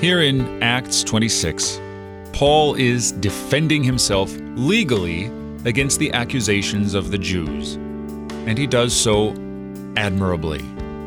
Here in Acts 26, Paul is defending himself legally against the accusations of the Jews, and he does so admirably.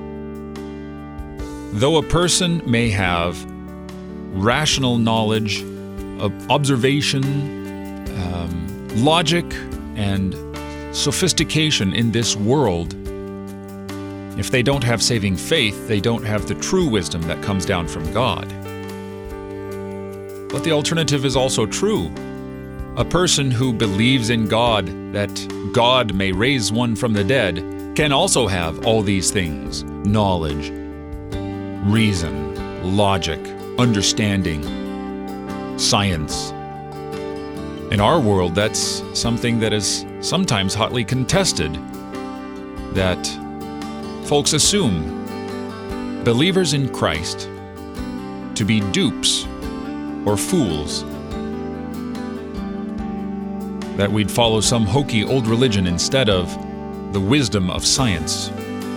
Though a person may have rational knowledge, observation, logic, and sophistication in this world, if they don't have saving faith, they don't have the true wisdom that comes down from God. But the alternative is also true. A person who believes in God, that God may raise one from the dead, can also have all these things: knowledge, reason, logic, understanding, science. In our world, that's something that is sometimes hotly contested, that folks assume believers in Christ to be dupes or fools, that we'd follow some hokey old religion instead of the wisdom of science.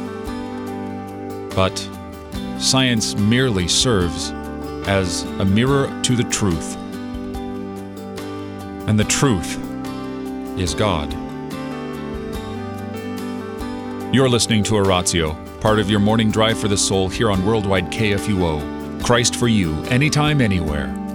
But science merely serves as a mirror to the truth, and the truth is God. You're listening to Oratio, part of your morning drive for the soul here on Worldwide KFUO. Christ for you, anytime, anywhere.